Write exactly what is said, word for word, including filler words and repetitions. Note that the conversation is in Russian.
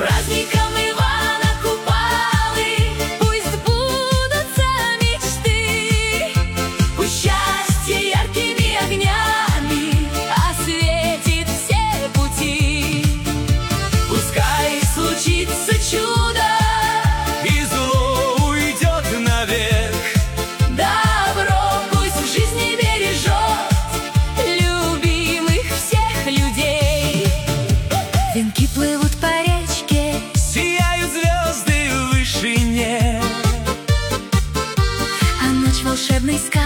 праздником Ивана Купалы. Пусть сбудутся мечты, пусть счастье яркими огнями осветит все пути. Пускай случится чудо, и зло уйдет навек. добро пусть в жизни бережет любимых всех людей. Венки плывут по речке, Сияют звезды в вышине, а ночь волшебной сказки